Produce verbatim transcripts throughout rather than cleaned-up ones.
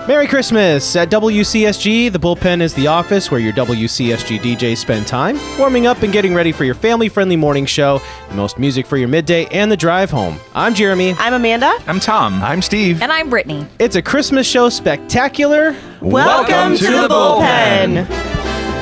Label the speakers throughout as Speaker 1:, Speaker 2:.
Speaker 1: Merry Christmas! At W C S G, the Bullpen is the office where your W C S G D Js spend time warming up and getting ready for your family-friendly morning show, the most music for your midday and the drive home. I'm Jeremy.
Speaker 2: I'm Amanda.
Speaker 3: I'm Tom.
Speaker 4: I'm Steve.
Speaker 5: And I'm Brittany.
Speaker 1: It's a Christmas show spectacular.
Speaker 2: Welcome, Welcome to, to the, the Bullpen. bullpen.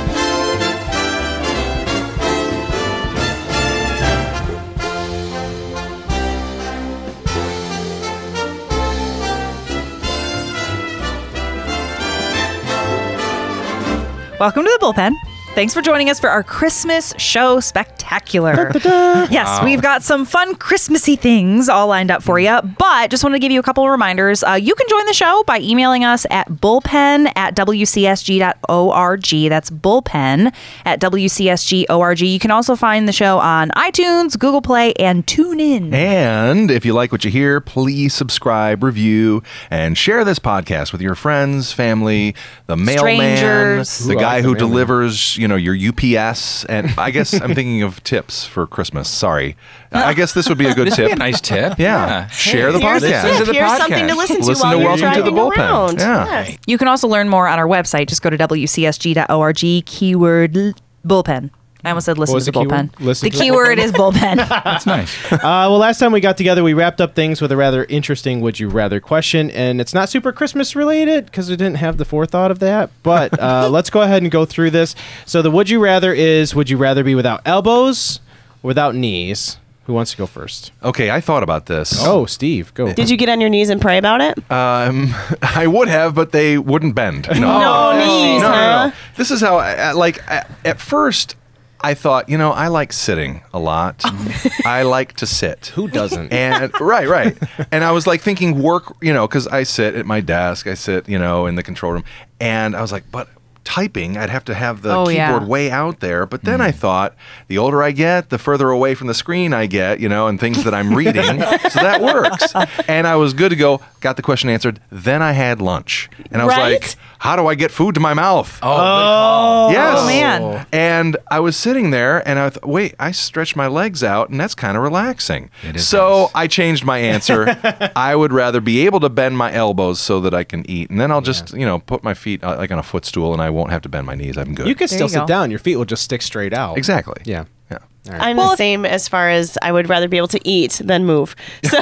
Speaker 5: Welcome to the Bullpen. Thanks for joining us for our Christmas show spectacular. Yes, wow. We've got some fun Christmassy things all lined up for you, but just want to give you a couple of reminders. Uh, you can join the show by emailing us at bullpen at w c s g dot org. That's bullpen at w c s g dot org. You can also find the show on iTunes, Google Play, and TuneIn.
Speaker 4: And if you like what you hear, please subscribe, review, and share this podcast with your friends, family, the mailman,
Speaker 5: Strangers.
Speaker 4: the guy who delivers, you know, your U P S, and I guess I'm thinking of tips for Christmas. Sorry. I guess this would be a good
Speaker 3: this
Speaker 4: tip.
Speaker 3: Would be a nice tip.
Speaker 4: Yeah.
Speaker 3: yeah.
Speaker 4: Share the
Speaker 2: here's,
Speaker 4: podcast.
Speaker 2: Yeah,
Speaker 3: Listen to the
Speaker 2: here's
Speaker 3: podcast.
Speaker 2: something to listen to
Speaker 4: listen
Speaker 2: while
Speaker 4: to
Speaker 2: you're
Speaker 4: Welcome
Speaker 2: driving
Speaker 4: to the Bullpen.
Speaker 2: around.
Speaker 4: Yeah.
Speaker 2: Yes.
Speaker 5: You can also learn more on our website. Just go to w c s g dot org, keyword l- bullpen. I almost said listen
Speaker 1: What was
Speaker 5: to the,
Speaker 1: the
Speaker 5: bullpen.
Speaker 1: keyword? Listen
Speaker 5: the
Speaker 1: to the
Speaker 5: keyword is bullpen.
Speaker 3: That's nice.
Speaker 1: Uh, well, last time we got together, we wrapped up things with a rather interesting would you rather question, and it's not super Christmas related because we didn't have the forethought of that, but uh, let's go ahead and go through this. So the would you rather is, would you rather be without elbows or without knees? Who wants to go first?
Speaker 4: Okay, I thought about this.
Speaker 1: Oh, Steve, go.
Speaker 2: Did you get on your knees and pray about it?
Speaker 4: Um, I would have, but they wouldn't bend. No,
Speaker 2: no knees,
Speaker 4: no, no,
Speaker 2: huh?
Speaker 4: no. This is how, I, like, I, at first, I thought, you know, I like sitting a lot. I like to sit.
Speaker 1: Who doesn't?
Speaker 4: And right, right. And I was like thinking work, you know, because I sit at my desk, I sit, you know, in the control room, and I was like, but typing, I'd have to have the
Speaker 5: oh,
Speaker 4: keyboard
Speaker 5: yeah.
Speaker 4: way out there. But then
Speaker 3: mm.
Speaker 4: I thought, the older I get, the further away from the screen I get, you know, and things that I'm reading. So that works. And I was good to go, got the question answered. Then I had lunch. And I was
Speaker 2: Right?
Speaker 4: like, how do I get food to my mouth?
Speaker 3: Oh, oh.
Speaker 4: Yes.
Speaker 5: Oh, man.
Speaker 4: And I was sitting there and I thought, wait, I stretched my legs out and that's kind of relaxing.
Speaker 3: It is
Speaker 4: so
Speaker 3: nice.
Speaker 4: I changed my answer. I would rather be able to bend my elbows so that I can eat. And then I'll just, you know, put my feet uh, like on a footstool and I won't have to bend my knees. I'm good.
Speaker 1: You can
Speaker 5: There
Speaker 1: still
Speaker 5: you
Speaker 1: sit
Speaker 5: go.
Speaker 1: down. Your feet will just stick straight out.
Speaker 4: Exactly.
Speaker 1: Yeah.
Speaker 4: Yeah.
Speaker 1: All right.
Speaker 2: I'm
Speaker 5: Well,
Speaker 2: the
Speaker 5: if-
Speaker 2: same as far as I would rather be able to eat than move. So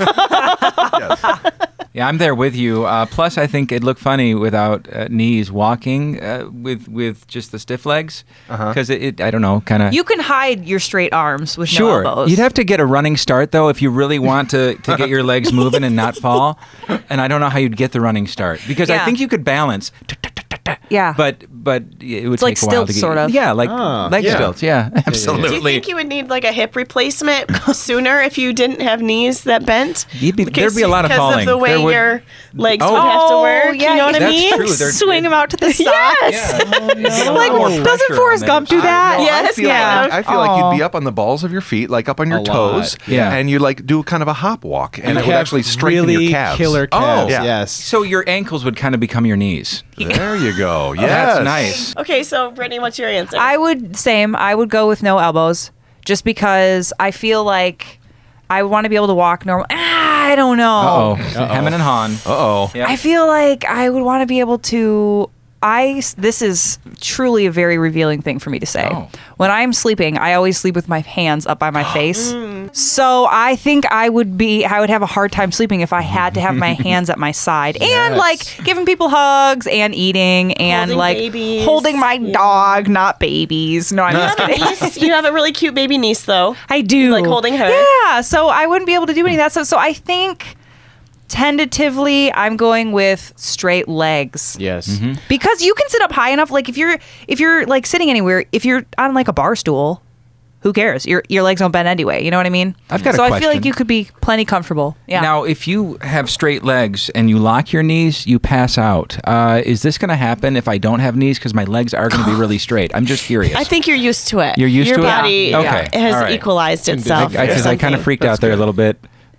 Speaker 4: Yes.
Speaker 3: Yeah, I'm there with you. Uh, plus, I think it'd look funny without uh, knees walking uh, with with just the stiff legs. Because it, it, I don't know, kind of.
Speaker 5: You can hide your straight arms with
Speaker 3: Sure.
Speaker 5: no elbows.
Speaker 3: You'd have to get a running start, though, if you really want to, to get your legs moving and not fall. And I don't know how you'd get the running start. Because I
Speaker 5: Yeah.
Speaker 3: think you could balance.
Speaker 5: Yeah.
Speaker 3: But but it would
Speaker 5: It's like
Speaker 3: take a while to
Speaker 5: stilts,
Speaker 3: get.
Speaker 5: sort of.
Speaker 3: Yeah, like
Speaker 1: Ah.
Speaker 3: leg
Speaker 4: Yeah.
Speaker 3: stilts. Yeah,
Speaker 2: do
Speaker 3: absolutely.
Speaker 2: you think you would need like a hip replacement sooner if you didn't have knees that bent?
Speaker 3: You'd be- there'd be a lot of
Speaker 2: Because
Speaker 3: falling.
Speaker 2: of the way
Speaker 3: There would-
Speaker 2: your legs
Speaker 3: Oh.
Speaker 2: would have to
Speaker 5: Oh,
Speaker 2: work.
Speaker 5: yeah,
Speaker 2: you know what I
Speaker 3: that's
Speaker 2: mean?
Speaker 3: true. They're-
Speaker 5: Swing them out to the side.
Speaker 2: Yes.
Speaker 3: Yeah.
Speaker 5: Like, doesn't Forrest Gump do that?
Speaker 4: Well, I
Speaker 2: Yes,
Speaker 4: feel,
Speaker 2: kind
Speaker 4: like,
Speaker 2: of.
Speaker 4: I feel like
Speaker 5: Aw.
Speaker 4: you'd be up on the balls of your feet, like up on your
Speaker 1: A
Speaker 4: toes.
Speaker 1: lot.
Speaker 3: Yeah.
Speaker 4: And you like do kind of a hop walk. And
Speaker 1: You
Speaker 4: it would
Speaker 1: have
Speaker 4: actually strengthen
Speaker 1: really
Speaker 4: your calves.
Speaker 1: killer calves.
Speaker 4: yeah.
Speaker 1: Yes.
Speaker 3: So your ankles would kind of become your knees.
Speaker 4: There you go. Yes.
Speaker 3: That's nice.
Speaker 2: Okay, so Brittany, what's your answer?
Speaker 5: I would, same, I would go with no elbows just because I feel like I want to be able to walk normal. Ah, I don't know.
Speaker 3: Uh-oh. Hemming and hawing.
Speaker 4: Uh-oh.
Speaker 3: Yeah.
Speaker 5: I feel like I would want to be able to. I this is truly a very revealing thing for me to say.
Speaker 3: Oh.
Speaker 5: When I'm sleeping, I always sleep with my hands up by my face. So I think I would be I would have a hard time sleeping if I had to have my hands at my side and
Speaker 1: Yes.
Speaker 5: like giving people hugs and eating and
Speaker 2: Holding
Speaker 5: like
Speaker 2: babies.
Speaker 5: holding my
Speaker 2: Yeah.
Speaker 5: dog, not babies. No, I'm
Speaker 2: you,
Speaker 5: just
Speaker 2: have a
Speaker 5: kidding.
Speaker 2: niece, you have a really cute baby niece, though.
Speaker 5: I do.
Speaker 2: Like holding her?
Speaker 5: Yeah. So I wouldn't be able to do any of that stuff. So I think tentatively I'm going with straight legs.
Speaker 1: Yes.
Speaker 5: Because you can sit up high enough, like if you're if you're like sitting anywhere, if you're on like a bar stool, who cares? Your your legs don't bend anyway. You know what I mean?
Speaker 3: I've got a
Speaker 5: so I feel
Speaker 3: question.
Speaker 5: like you could be plenty comfortable. Yeah.
Speaker 3: Now, if you have straight legs and you lock your knees, you pass out. Uh, is this going to happen if I don't have knees? Because my legs are going to be really straight. I'm just curious.
Speaker 2: I think you're used to it.
Speaker 3: You're used
Speaker 2: Your
Speaker 3: to it?
Speaker 2: body
Speaker 3: Okay.
Speaker 2: has
Speaker 3: all right.
Speaker 2: equalized itself.
Speaker 3: I, 'cause I kind of freaked out there a little bit.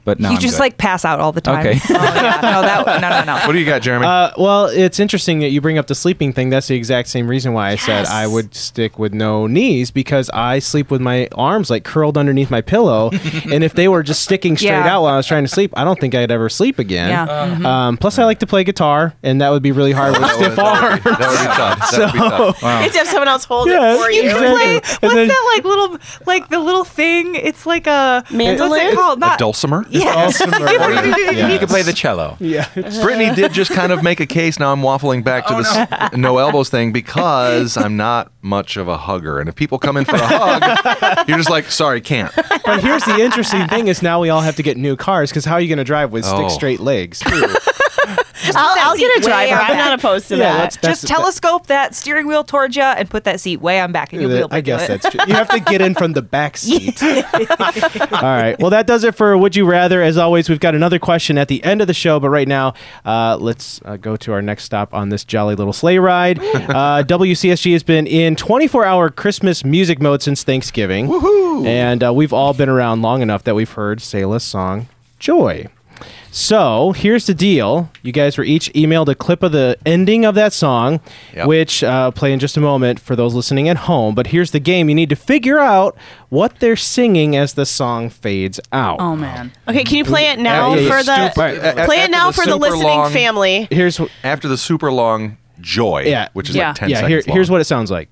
Speaker 3: but no,
Speaker 5: you
Speaker 3: I'm
Speaker 5: just
Speaker 3: good.
Speaker 5: like pass out all the time.
Speaker 3: Okay.
Speaker 5: Oh, yeah. No, that, no, no, no.
Speaker 4: What do you got, Jeremy?
Speaker 1: Uh, well, it's interesting that you bring up the sleeping thing. That's the exact same reason why I said I would stick with no knees, because I sleep with my arms like curled underneath my pillow, and if they were just sticking straight
Speaker 5: Yeah.
Speaker 1: out while I was trying to sleep, I don't think I'd ever sleep again.
Speaker 5: Yeah. Mhm.
Speaker 1: Um, plus, I like to play guitar, and that would be really hard with
Speaker 4: that, would,
Speaker 1: stiff
Speaker 4: that,
Speaker 1: arms.
Speaker 4: would be, that would be tough. That would be tough.
Speaker 2: You have to have someone else hold
Speaker 1: Yeah,
Speaker 2: it for
Speaker 1: you
Speaker 2: you.
Speaker 1: can
Speaker 5: Play,
Speaker 1: And
Speaker 5: what's
Speaker 1: then-
Speaker 5: that like little like the little thing? It's like a
Speaker 2: Mandolin?
Speaker 5: What's it called?
Speaker 4: A
Speaker 5: Not
Speaker 4: dulcimer?
Speaker 5: Yes.
Speaker 1: Yeah.
Speaker 3: You can play the cello.
Speaker 1: Yeah.
Speaker 4: Brittany did just kind of make a case. Now I'm waffling back to this no elbows thing because I'm not much of a hugger. And if people come in for a hug, you're just like, sorry, can't.
Speaker 1: But here's the interesting thing: is now we all have to get new cars, because how are you going to drive with
Speaker 4: Oh.
Speaker 1: stick straight legs?
Speaker 2: I'll, I'll get a
Speaker 5: Way
Speaker 2: driver.
Speaker 5: out
Speaker 2: I'm
Speaker 5: back.
Speaker 2: not opposed to
Speaker 1: Yeah,
Speaker 2: that.
Speaker 1: that's- that's-
Speaker 5: Just telescope that steering wheel towards you and put that seat way on back, and you'll be able to
Speaker 1: I
Speaker 5: do
Speaker 1: guess
Speaker 5: it.
Speaker 1: that's true. You have to get in from the back seat. All right. Well, that does it for Would You Rather. As always, we've got another question at the end of the show, but right now, uh, let's uh, go to our next stop on this jolly little sleigh ride. Uh, W C S G has been in twenty-four hour Christmas music mode since Thanksgiving. Woohoo! And uh, we've all been around long enough that we've heard Selah's song, Joy. So here's the deal. You guys were each emailed a clip of the ending of that song,
Speaker 4: Yep.
Speaker 1: which uh, I'll play in just a moment for those listening at home. But here's the game. You need to figure out what they're singing as the song fades out.
Speaker 5: Oh man.
Speaker 2: Okay, can you play it now
Speaker 1: Yeah, yeah,
Speaker 2: for
Speaker 1: yeah.
Speaker 2: the
Speaker 1: Stupid.
Speaker 4: Right, a-
Speaker 2: play
Speaker 4: after
Speaker 2: it now
Speaker 4: the
Speaker 2: for the
Speaker 4: super
Speaker 2: listening
Speaker 4: long-
Speaker 2: family?
Speaker 1: Here's wh-
Speaker 4: After the super long joy,
Speaker 1: Yeah.
Speaker 4: which is
Speaker 5: Yeah.
Speaker 4: like ten
Speaker 1: yeah.
Speaker 4: seconds
Speaker 1: Here,
Speaker 4: long.
Speaker 1: here's what it sounds like.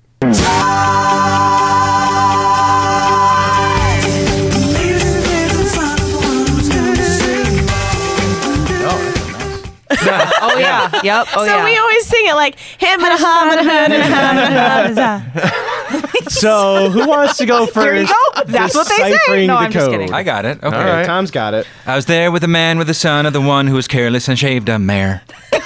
Speaker 5: Oh yeah. Yep. Oh
Speaker 2: so
Speaker 5: yeah.
Speaker 2: we always sing it like ham and a hum and a hun and a hum.
Speaker 1: So who wants to go first?
Speaker 5: Here you go. That's what they say.
Speaker 1: Deciphering
Speaker 5: No,
Speaker 1: the
Speaker 5: I'm just
Speaker 1: code.
Speaker 5: kidding.
Speaker 3: I got it. Okay.
Speaker 4: All right.
Speaker 1: Tom's got it.
Speaker 3: I was there with a man with the son of the one who was careless and shaved a mare.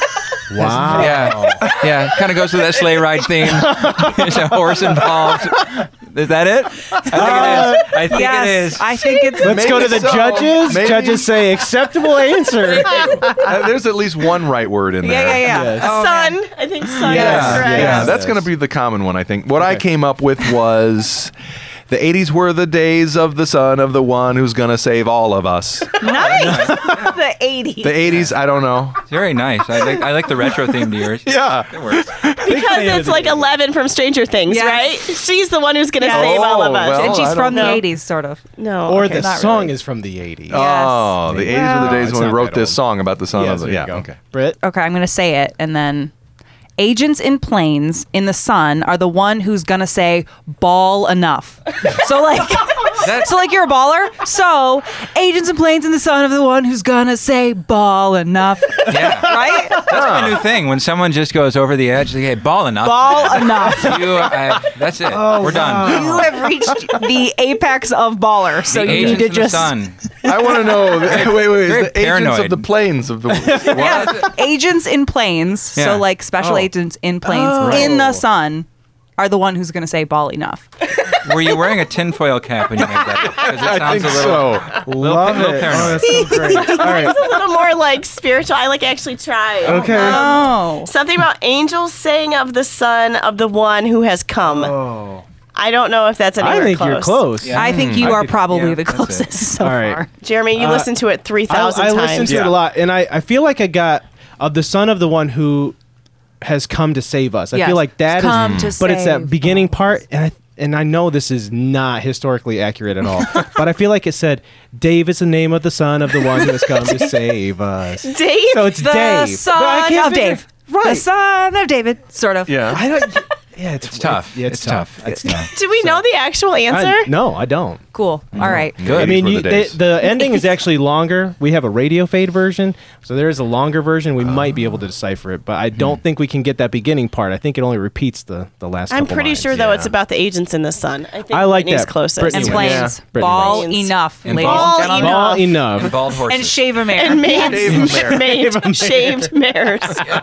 Speaker 1: Wow.
Speaker 3: Yeah, yeah. Kind of goes with that sleigh ride theme. There's a horse involved. Is that it? I think it is. I think
Speaker 5: yes,
Speaker 3: it is.
Speaker 5: I think it's.
Speaker 1: Let's
Speaker 4: Maybe
Speaker 1: go to the
Speaker 4: so.
Speaker 1: judges.
Speaker 4: Maybe.
Speaker 1: Judges say acceptable answer.
Speaker 4: Uh, there's at least one right word in
Speaker 5: Yeah,
Speaker 4: there.
Speaker 5: yeah, yeah.
Speaker 1: Yes.
Speaker 5: Oh, man.
Speaker 2: Sun. I think sun
Speaker 1: Yes,
Speaker 2: is correct.
Speaker 4: Yeah,
Speaker 1: yes.
Speaker 4: that's going to be the common one, I think. What I came up with was the eighties were the days of the son of the one who's going to save all of us.
Speaker 5: Nice. The eighties.
Speaker 4: The eighties, I don't know.
Speaker 3: It's very nice. I like, I like the retro theme to yours.
Speaker 4: Yeah.
Speaker 3: It works.
Speaker 2: Because it's like Eleven from Stranger Things,
Speaker 5: Yes.
Speaker 2: right? She's the one who's going to
Speaker 5: Yes.
Speaker 2: save all of
Speaker 4: Oh,
Speaker 2: us.
Speaker 4: well.
Speaker 5: and she's
Speaker 4: I
Speaker 5: from
Speaker 4: don't
Speaker 5: the
Speaker 2: know.
Speaker 5: eighties, sort of.
Speaker 2: No.
Speaker 1: Or
Speaker 2: okay,
Speaker 1: the
Speaker 2: not
Speaker 1: song
Speaker 2: really.
Speaker 1: is from the eighties.
Speaker 4: Oh, the eighties were the
Speaker 1: Well,
Speaker 4: days
Speaker 1: it's
Speaker 4: when we
Speaker 1: not
Speaker 4: wrote
Speaker 1: that
Speaker 4: this
Speaker 1: old.
Speaker 4: song about the son
Speaker 1: Yes,
Speaker 4: of the.
Speaker 1: there you
Speaker 4: Yeah,
Speaker 1: go.
Speaker 4: okay.
Speaker 1: Britt?
Speaker 5: Okay, I'm gonna say it, and then agents in planes in the sun are the one who's gonna say ball enough. So like,
Speaker 3: That-
Speaker 5: so like you're a baller. So agents in planes in the sun are the one who's gonna say ball enough,
Speaker 3: Yeah.
Speaker 5: right?
Speaker 3: That's my new thing. When someone just goes over the edge, like, hey, ball enough.
Speaker 5: Ball enough.
Speaker 3: You, uh, that's it. We're done.
Speaker 5: You have reached the apex of baller. So
Speaker 3: The
Speaker 5: you
Speaker 3: agents
Speaker 5: need to
Speaker 3: in the
Speaker 5: just
Speaker 3: sun.
Speaker 4: I want to know. wait, wait, wait.
Speaker 3: very
Speaker 4: Is the agents
Speaker 3: paranoid.
Speaker 4: of the planes of the. What?
Speaker 5: yeah, agents in planes.
Speaker 3: Yeah.
Speaker 5: So like special
Speaker 4: Oh.
Speaker 5: agents in planes
Speaker 1: Oh.
Speaker 5: in the sun are the one who's gonna say ball enough.
Speaker 3: Were you wearing a tinfoil cap when you made that? 'Cause it
Speaker 4: I
Speaker 3: sounds
Speaker 4: think
Speaker 3: a little,
Speaker 4: so.
Speaker 3: little,
Speaker 1: Love
Speaker 3: little
Speaker 1: it.
Speaker 3: paranoid.
Speaker 1: Oh, that's so great. All right.
Speaker 2: It's a little more like spiritual. I like actually try.
Speaker 1: Okay.
Speaker 5: Oh.
Speaker 2: Something about angels saying of the son of the one who has come.
Speaker 1: Oh.
Speaker 2: I don't know if that's anywhere
Speaker 1: I think
Speaker 2: close.
Speaker 1: you're close.
Speaker 3: Yeah.
Speaker 5: I think you
Speaker 3: I
Speaker 5: are
Speaker 3: could-
Speaker 5: probably
Speaker 3: yeah,
Speaker 5: the
Speaker 3: that's it.
Speaker 5: closest so
Speaker 1: All right.
Speaker 5: far.
Speaker 2: Jeremy, you
Speaker 1: Uh,
Speaker 2: listened to it three
Speaker 1: I,
Speaker 2: thousand
Speaker 1: I
Speaker 2: times.
Speaker 1: listened to it
Speaker 4: Yeah.
Speaker 1: a lot, and I, I feel like I got of the son of the one who has come to save us. I
Speaker 5: Yes.
Speaker 1: feel like that is,
Speaker 5: Come to
Speaker 1: but it's that
Speaker 5: save
Speaker 1: beginning
Speaker 5: us.
Speaker 1: part, and I and I know this is not historically accurate at all, but I feel like it said Dave is the name of the son of the one who has come to save us.
Speaker 2: Dave?
Speaker 1: So it's
Speaker 5: The
Speaker 1: Dave. But I
Speaker 5: son
Speaker 1: can't
Speaker 5: of
Speaker 1: figure-
Speaker 5: Dave.
Speaker 1: Right.
Speaker 5: The son of David, sort of.
Speaker 4: Yeah.
Speaker 1: I don't. Yeah, it's,
Speaker 3: It's tough.
Speaker 1: Yeah, it's,
Speaker 3: It's
Speaker 1: tough.
Speaker 3: tough.
Speaker 1: It's tough.
Speaker 2: Do we know the actual answer?
Speaker 1: I, no, I don't.
Speaker 5: Cool. All right.
Speaker 3: Good.
Speaker 1: I mean,
Speaker 4: Were
Speaker 1: you,
Speaker 4: the
Speaker 1: the,
Speaker 4: days.
Speaker 1: the ending is actually longer. We have a radio fade version, so there is a longer version. We might be able to decipher it, but I don't think we can get that beginning part. I think it only repeats the, the last.
Speaker 2: I'm
Speaker 1: couple
Speaker 2: pretty
Speaker 1: lines.
Speaker 2: sure though
Speaker 4: yeah.
Speaker 2: it's about the agents in the sun. I think
Speaker 1: I like
Speaker 2: Whitney's
Speaker 1: that.
Speaker 2: closest.
Speaker 1: Brittany
Speaker 5: And
Speaker 1: wins.
Speaker 5: planes.
Speaker 4: Yeah.
Speaker 1: Brittany
Speaker 5: Ball
Speaker 2: wins.
Speaker 5: enough,
Speaker 3: And
Speaker 5: ladies
Speaker 3: ball
Speaker 5: and gentlemen.
Speaker 1: Ball
Speaker 3: And
Speaker 1: enough.
Speaker 3: bald horses.
Speaker 5: And shave a mare.
Speaker 2: And maimed,
Speaker 4: Shave a
Speaker 2: maimed, shaved mares.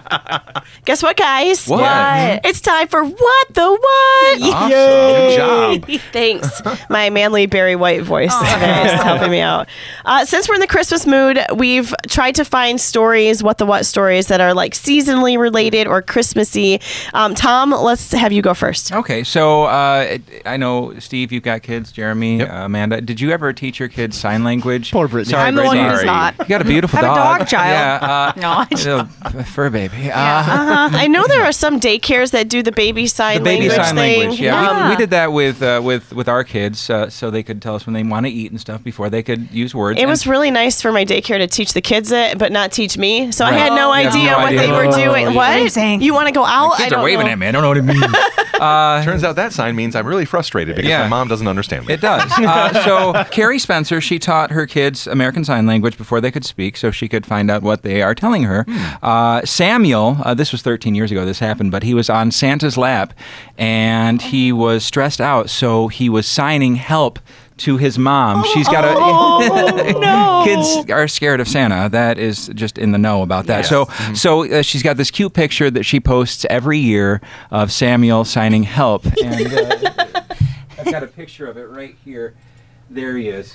Speaker 2: Guess what, guys?
Speaker 4: What?
Speaker 2: It's time for What the What?
Speaker 4: Awesome. Good job.
Speaker 2: Thanks. My manly bear Barry White voice today is helping me out. Uh, since we're in the Christmas mood, we've tried to find stories, what the what stories that are like seasonally related or Christmassy. Um, Tom, let's have you go first.
Speaker 3: Okay, so uh, I know, Steve, you've got kids. Jeremy,
Speaker 4: Yep.
Speaker 3: uh, Amanda, did you ever teach your kids sign language?
Speaker 1: Poor Brittany.
Speaker 3: Sorry,
Speaker 5: I'm the one who
Speaker 3: Brittany.
Speaker 5: does not.
Speaker 3: You got a beautiful
Speaker 5: Have a
Speaker 3: dog.
Speaker 5: dog child.
Speaker 3: Yeah. Uh,
Speaker 5: No, I just-
Speaker 3: a fur baby. Uh,
Speaker 2: Uh-huh. I know there are some daycares that do the baby sign
Speaker 3: The baby
Speaker 2: language
Speaker 3: sign
Speaker 2: thing.
Speaker 3: language. Yeah,
Speaker 5: Yeah.
Speaker 3: We, we did that with uh, with with our kids, uh, so they could tell us when they want to eat and stuff before they could use words.
Speaker 2: It
Speaker 3: And
Speaker 2: was really nice for my daycare to teach the kids it, but not teach me. So I
Speaker 3: Right.
Speaker 2: had no
Speaker 3: Oh, you have
Speaker 2: idea
Speaker 3: no
Speaker 2: what
Speaker 3: idea.
Speaker 2: they were
Speaker 1: Oh,
Speaker 2: doing.
Speaker 1: yeah.
Speaker 2: What?
Speaker 5: Amazing.
Speaker 2: You want to go out?
Speaker 3: kids
Speaker 2: I don't
Speaker 3: are waving
Speaker 2: know.
Speaker 3: at me. I don't know what it means. uh,
Speaker 4: Turns out that sign means I'm really frustrated because
Speaker 3: Yeah.
Speaker 4: my mom doesn't understand me.
Speaker 3: It does. Uh, so Carrie Spencer, she taught her kids American Sign Language before they could speak, so she could find out what they are telling her. Uh, Samuel, uh, this was thirteen years ago this happened, but he was on Santa's lap, and he was stressed out, so he was signing help to his mom. She's got a
Speaker 5: no.
Speaker 3: kids are scared of Santa. That is just in the know about that.
Speaker 4: Yes.
Speaker 3: So
Speaker 4: Mhm.
Speaker 3: so uh, she's got this cute picture that she posts every year of Samuel signing help, and uh, I've got a picture of it right here. There he is.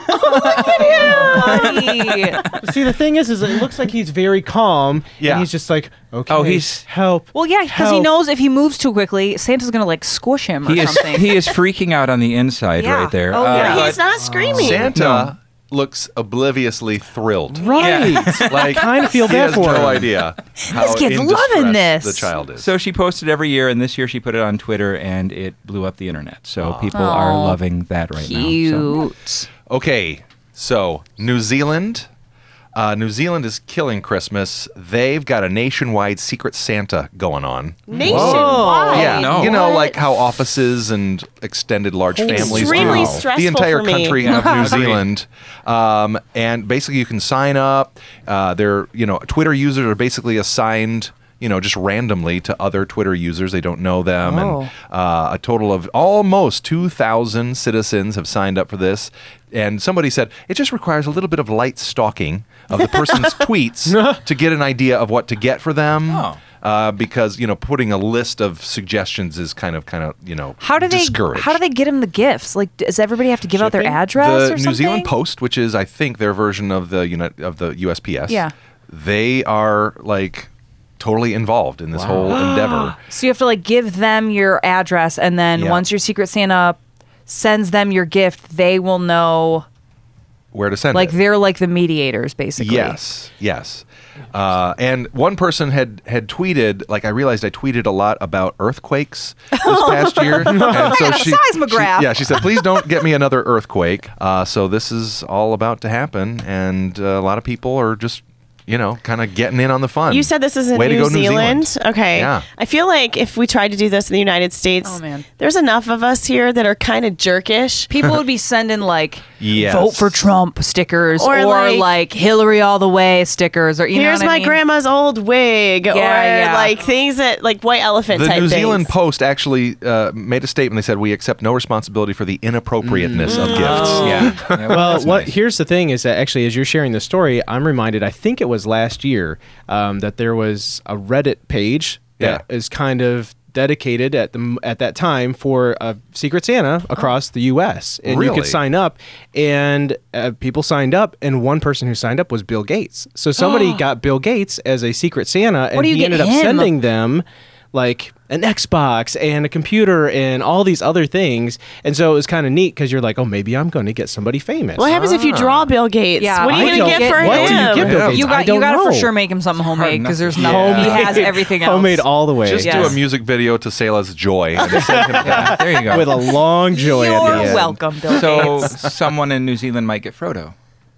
Speaker 1: See, the thing is, is it looks like he's very calm.
Speaker 4: Yeah.
Speaker 1: And he's just like, okay.
Speaker 3: Oh, he's-
Speaker 1: help.
Speaker 5: Well, yeah, because he
Speaker 1: help.
Speaker 5: knows if he moves too quickly, Santa's gonna like squish him or
Speaker 3: He is
Speaker 5: something.
Speaker 3: he is freaking out on the inside
Speaker 5: Yeah.
Speaker 3: right there.
Speaker 5: Oh, yeah.
Speaker 2: But he's not screaming.
Speaker 4: Santa looks obliviously thrilled.
Speaker 1: Right.
Speaker 4: Like,
Speaker 1: kind of feel
Speaker 4: he
Speaker 1: bad
Speaker 4: has
Speaker 1: for
Speaker 4: no
Speaker 1: him.
Speaker 4: idea how
Speaker 5: kid's
Speaker 4: in
Speaker 5: loving
Speaker 4: distress
Speaker 5: this.
Speaker 4: the child is.
Speaker 3: So she posted every year, and this year she put it on Twitter, and it blew up the internet. So people are
Speaker 5: Aw.
Speaker 3: loving that right now. So-
Speaker 5: Cute.
Speaker 4: Okay, so New Zealand. Uh, New Zealand is killing Christmas. They've got a nationwide Secret Santa going on.
Speaker 2: Nationwide.
Speaker 4: Yeah,
Speaker 3: no.
Speaker 4: you know,
Speaker 2: What?
Speaker 4: like how offices and extended large families
Speaker 2: Extremely
Speaker 4: do.
Speaker 2: stressful
Speaker 4: The entire
Speaker 2: for me.
Speaker 4: country of New
Speaker 3: Agreed.
Speaker 4: Zealand, um, and basically you can sign up. Uh, they're, you know, Twitter users are basically assigned, you know, just randomly to other Twitter users. They don't know them,
Speaker 5: Oh.
Speaker 4: and uh, a total of almost two thousand citizens have signed up for this. And somebody said it just requires a little bit of light stalking of the person's tweets to get an idea of what to get for them.
Speaker 3: Oh.
Speaker 4: Uh, because, you know, putting a list of suggestions is kind of, kind of, you know,
Speaker 5: How do they?
Speaker 4: discouraged.
Speaker 5: How do they get him the gifts? Like, does everybody have to give out their
Speaker 1: Shipping?
Speaker 5: address
Speaker 4: the
Speaker 5: or
Speaker 4: New
Speaker 5: something?
Speaker 4: Zealand Post, which is I think their version of the Uni- of the U S P S.
Speaker 5: Yeah.
Speaker 4: They are like totally involved in this whole endeavor.
Speaker 5: So you have to like give them your address, and then
Speaker 4: Yeah.
Speaker 5: once your Secret Santa sends them your gift, they will know.
Speaker 4: Where to send
Speaker 5: Like
Speaker 4: it.
Speaker 5: they're like the mediators, basically.
Speaker 4: Yes, yes. Uh, and one person had had tweeted, like I realized I tweeted a lot about earthquakes this past year. And so
Speaker 5: got a seismograph.
Speaker 4: she- yeah, she said, please don't get me another earthquake. Uh, so this is all about to happen. And uh, a lot of people are just, you know, kind of getting in on the fun.
Speaker 2: You said this is in
Speaker 4: Way to
Speaker 2: New
Speaker 4: go, New
Speaker 2: Zealand.
Speaker 4: Zealand.
Speaker 2: Okay.
Speaker 4: Yeah.
Speaker 2: I feel like if we tried to do this in the United States,
Speaker 5: Oh, man.
Speaker 2: there's enough of us here that are kind of jerkish.
Speaker 5: People would be sending like
Speaker 4: Yes.
Speaker 5: vote for Trump stickers or,
Speaker 2: Or,
Speaker 5: like,
Speaker 2: like,
Speaker 5: Hillary all the way stickers or you know
Speaker 2: Here's
Speaker 5: what I
Speaker 2: my
Speaker 5: mean?
Speaker 2: grandma's old wig, or
Speaker 5: yeah.
Speaker 2: like things that like white elephant
Speaker 4: The
Speaker 2: type
Speaker 4: New
Speaker 2: things.
Speaker 4: Zealand Post actually uh, made a statement. They said, we accept no responsibility for the inappropriateness of gifts.
Speaker 3: Yeah. Yeah,
Speaker 1: Well,
Speaker 3: that's
Speaker 1: what
Speaker 3: nice.
Speaker 1: here's the thing is that actually, as you're sharing the story, I'm reminded. I think it was last year um, that there was a Reddit page that
Speaker 4: Yeah.
Speaker 1: is kind of dedicated at the at that time for a Secret Santa across the U S and you
Speaker 4: Really?
Speaker 1: could sign up, and uh, people signed up, and one person who signed up was Bill Gates. So somebody got Bill Gates as a Secret Santa, and
Speaker 5: do you
Speaker 1: he
Speaker 5: get
Speaker 1: ended up
Speaker 5: him?
Speaker 1: sending them like an Xbox and a computer and all these other things. And so it was kind of neat because you're like, oh, maybe I'm going to get somebody famous.
Speaker 2: What happens if you draw Bill Gates?
Speaker 5: Yeah.
Speaker 2: What are you
Speaker 1: I
Speaker 2: going to
Speaker 1: don't
Speaker 2: get for
Speaker 1: get- what do you
Speaker 2: him?
Speaker 1: get Bill
Speaker 4: Yeah.
Speaker 1: Gates?
Speaker 5: You
Speaker 1: I
Speaker 5: got you
Speaker 1: don't
Speaker 5: got to for
Speaker 1: know.
Speaker 5: sure make him something homemade because there's no
Speaker 4: Yeah.
Speaker 5: he has everything else.
Speaker 1: Homemade all the way.
Speaker 4: Just
Speaker 5: Yes.
Speaker 4: do a music video to Selah's Joy. And send him that.
Speaker 3: Yeah, there you go.
Speaker 1: with a long joy at the
Speaker 5: You're
Speaker 1: end.
Speaker 5: welcome, Bill
Speaker 3: so
Speaker 5: Gates.
Speaker 3: someone in New Zealand might get Frodo.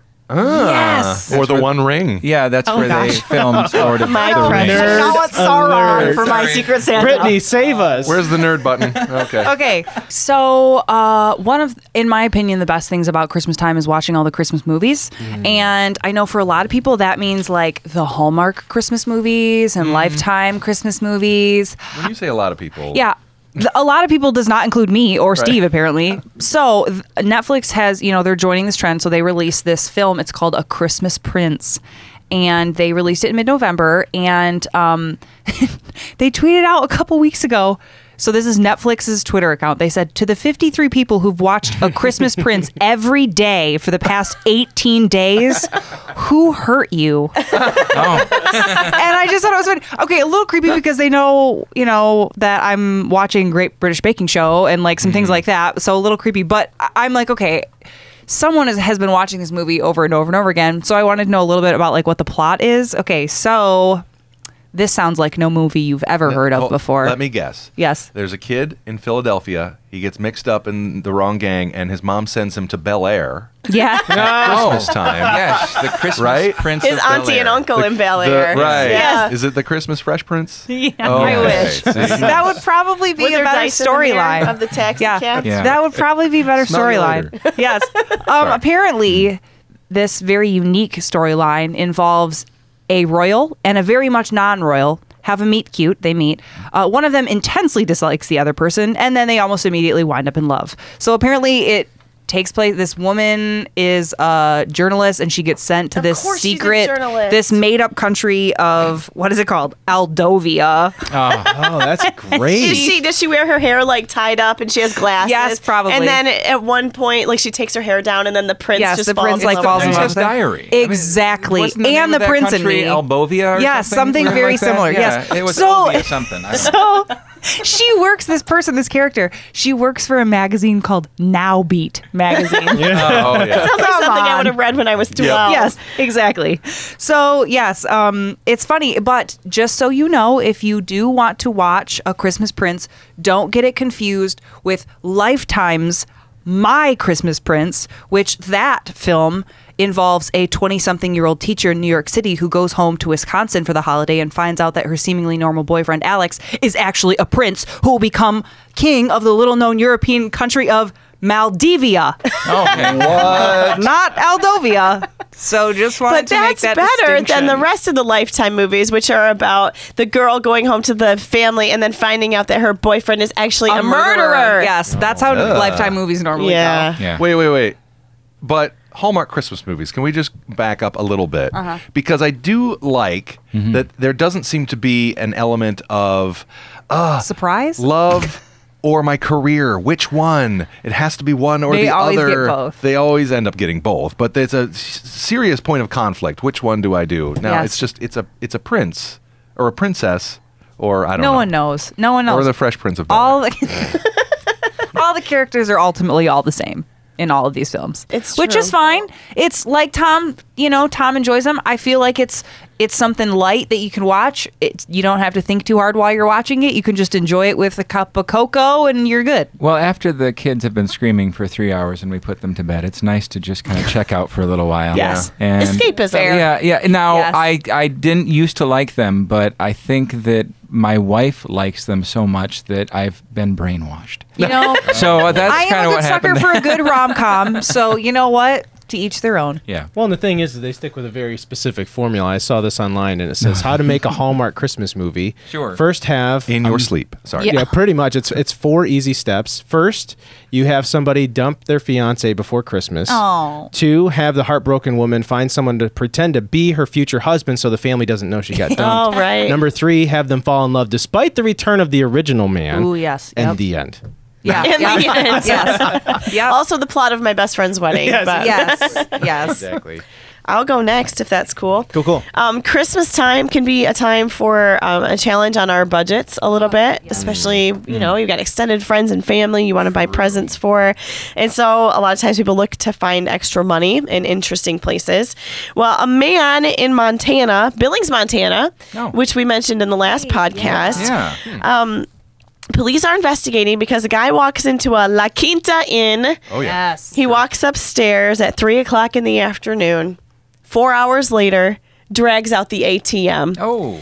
Speaker 5: Yes.
Speaker 4: Or the One Ring.
Speaker 3: Yeah, that's
Speaker 5: Oh,
Speaker 3: where they
Speaker 5: gosh.
Speaker 3: filmed Lord of
Speaker 2: My
Speaker 3: the Rings.
Speaker 2: precious.
Speaker 1: Nerd
Speaker 5: Now it's Sauron
Speaker 1: alert.
Speaker 5: for my
Speaker 3: Sorry.
Speaker 5: Secret Santa.
Speaker 1: Brittany, save us.
Speaker 4: Where's the nerd button? Okay.
Speaker 5: Okay, so uh, one of, in my opinion, the best things about Christmas time is watching all the Christmas movies. And I know for a lot of people that means like the Hallmark Christmas movies and Lifetime Christmas movies.
Speaker 4: When you say a lot of people.
Speaker 5: Yeah. th- A lot of people does not include me or Steve, apparently. So th- Netflix has, you know, they're joining this trend. So they released this film. It's called A Christmas Prince. And they released it in mid-November. And um, they tweeted out a couple weeks ago, So this is Netflix's Twitter account. They said, to the fifty-three people who've watched A Christmas Prince every day for the past eighteen days, who hurt you?
Speaker 3: Oh.
Speaker 5: And I just thought it was funny. Okay, a little creepy because they know, you know, that I'm watching Great British Baking Show and like some things like that. So a little creepy. But I- I'm like, okay, someone is, has been watching this movie over and over and over again. So I wanted to know a little bit about like what the plot is. Okay, so this sounds like no movie you've ever heard of
Speaker 4: Hold-
Speaker 5: before.
Speaker 4: Let me guess.
Speaker 5: Yes.
Speaker 4: There's a kid in Philadelphia. He gets mixed up in the wrong gang, and his mom sends him to Bel Air
Speaker 5: Yeah.
Speaker 4: at Christmas time.
Speaker 3: Yes, the Christmas
Speaker 4: Right?
Speaker 3: Prince
Speaker 2: His
Speaker 3: of
Speaker 2: auntie and
Speaker 3: Bel-Air.
Speaker 2: uncle in Bel
Speaker 4: The-
Speaker 2: Air.
Speaker 4: right.
Speaker 2: Yeah.
Speaker 4: Is it the Christmas Fresh Prince?
Speaker 5: Yeah.
Speaker 4: Oh,
Speaker 2: I
Speaker 4: okay.
Speaker 2: wish.
Speaker 4: See?
Speaker 5: That would probably be
Speaker 2: With
Speaker 5: a
Speaker 2: their
Speaker 5: better
Speaker 2: dice in the mirror
Speaker 5: storyline
Speaker 2: of the taxi
Speaker 5: Yeah.
Speaker 2: cab.
Speaker 3: Yeah.
Speaker 5: That would probably be a better
Speaker 4: Smell you
Speaker 5: storyline. Yes. Um, apparently, this very unique storyline involves a royal and a very much non-royal have a meet cute. They meet. Uh, one of them intensely dislikes the other person, and then they almost immediately wind up in love. So apparently, it takes place. This woman is a journalist, and she gets sent to
Speaker 2: Of
Speaker 5: this
Speaker 2: course she's a
Speaker 5: secret,
Speaker 2: journalist.
Speaker 5: this made-up country of what is it called? Aldovia.
Speaker 1: Oh, that's great.
Speaker 2: Is she, does she wear her hair like tied up and she has glasses?
Speaker 5: Yes, probably.
Speaker 2: And then at one point, like she takes her hair down and then the prince
Speaker 5: Yes,
Speaker 2: just
Speaker 5: the
Speaker 2: falls
Speaker 5: prince,
Speaker 2: in
Speaker 5: like,
Speaker 2: love
Speaker 5: falls
Speaker 2: with
Speaker 5: in
Speaker 2: her.
Speaker 5: love
Speaker 3: Princess Diary.
Speaker 5: Exactly.
Speaker 3: Wasn't the
Speaker 5: And
Speaker 3: name
Speaker 5: the
Speaker 3: of that
Speaker 5: prince and
Speaker 3: country
Speaker 5: me.
Speaker 3: Albovia or
Speaker 5: Yeah,
Speaker 3: something?
Speaker 5: something
Speaker 3: Something
Speaker 5: very
Speaker 3: like that?
Speaker 5: similar,
Speaker 3: Yeah,
Speaker 5: yes.
Speaker 3: it was
Speaker 5: So-
Speaker 3: Ovia something. I don't know.
Speaker 5: So she works, this person, this character, she works for a magazine called Now Beat magazine.
Speaker 4: Oh, yeah.
Speaker 2: Sounds like
Speaker 5: Come
Speaker 2: something I
Speaker 5: on.
Speaker 2: would have read when I was twelve.
Speaker 5: Yes, exactly. So, yes, um, it's funny, but just so you know, if you do want to watch A Christmas Prince, don't get it confused with Lifetime's My Christmas Prince, which that film involves a twenty-something-year-old teacher in New York City who goes home to Wisconsin for the holiday and finds out that her seemingly normal boyfriend, Alex, is actually a prince who will become king of the little-known European country of Maldivia,
Speaker 3: Okay.
Speaker 5: not Aldovia. So just wanted
Speaker 2: But
Speaker 5: to make
Speaker 2: that's
Speaker 5: that
Speaker 2: better than
Speaker 5: distinction.
Speaker 2: the rest of the Lifetime movies, which are about the girl going home to the family and then finding out that her boyfriend is actually a, murderer.
Speaker 5: Yes, that's how Lifetime movies normally
Speaker 2: Yeah.
Speaker 5: go.
Speaker 3: Yeah.
Speaker 4: Wait, wait, wait. But Hallmark Christmas movies, can we just back up a little bit?
Speaker 5: Uh-huh.
Speaker 4: Because I do like that there doesn't seem to be an element of uh,
Speaker 5: Surprise?
Speaker 4: love or my career. Which one? It has to be one or
Speaker 5: They
Speaker 4: the
Speaker 5: always get
Speaker 4: other.
Speaker 5: both.
Speaker 4: They always end up getting both. But there's a s- serious point of conflict. Which one do I do? Now
Speaker 5: Yes.
Speaker 4: it's just it's a it's a prince or a princess or I don't
Speaker 5: No
Speaker 4: know.
Speaker 5: one knows. No one knows.
Speaker 4: Or the Fresh Prince of Bel-Air.
Speaker 5: all the all the characters are ultimately all the same in all of these films.
Speaker 2: It's
Speaker 5: which
Speaker 2: true.
Speaker 5: is fine. It's like Tom, you know, Tom enjoys them. I feel like it's it's something light that you can watch. It, you don't have to think too hard while you're watching it. You can just enjoy it with a cup of cocoa and you're good.
Speaker 3: Well, after the kids have been screaming for three hours and we put them to bed, it's nice to just kind of check out for a little while.
Speaker 5: Yes.
Speaker 3: And
Speaker 2: Escapism.
Speaker 5: Fair.
Speaker 3: Yeah, yeah. Now,
Speaker 5: Yes.
Speaker 3: I, I didn't used to like them, but I think that my wife likes them so much that I've been brainwashed.
Speaker 5: You know,
Speaker 3: So uh, that's
Speaker 5: I
Speaker 3: kind
Speaker 5: am
Speaker 3: of
Speaker 5: a
Speaker 3: what
Speaker 5: good sucker
Speaker 3: happened.
Speaker 5: for a good rom com. So you know what? To each their own.
Speaker 3: yeah.
Speaker 1: Well, and the thing is, that they stick with a very specific formula. I saw this online, and it says how to make a Hallmark Christmas movie.
Speaker 3: Sure.
Speaker 1: First, have
Speaker 4: in your
Speaker 1: um,
Speaker 4: sleep. Sorry.
Speaker 1: Yeah. pretty much. It's it's four easy steps. First, you have somebody dump their fiance before Christmas.
Speaker 5: Oh.
Speaker 1: Two, have the heartbroken woman find someone to pretend to be her future husband so the family doesn't know she got dumped.
Speaker 2: Oh, right.
Speaker 1: Number three, have them fall in love despite the return of the original man.
Speaker 5: Ooh, yes.
Speaker 1: And
Speaker 5: Yep.
Speaker 1: the end.
Speaker 5: Yeah.
Speaker 2: In
Speaker 5: yeah.
Speaker 2: the end.
Speaker 5: Yes. Yep.
Speaker 2: Also, the plot of My Best Friend's Wedding. but
Speaker 5: yes. Yes.
Speaker 1: Exactly.
Speaker 2: I'll go next if that's cool.
Speaker 1: Cool, cool.
Speaker 2: Um, Christmas time can be a time for um, a challenge on our budgets a little bit, especially, you know, you've got extended friends and family you want to buy presents for. And so a lot of times people look to find extra money in interesting places. Well, a man in Montana, Billings, Montana,
Speaker 3: Oh.
Speaker 2: which we mentioned in the last podcast,
Speaker 3: Yeah.
Speaker 2: um, police are investigating because a guy walks into a La Quinta Inn.
Speaker 4: Oh yeah.
Speaker 5: Yes.
Speaker 2: He walks upstairs at three o'clock in the afternoon. Four hours later, drags out the A T M.
Speaker 3: Oh.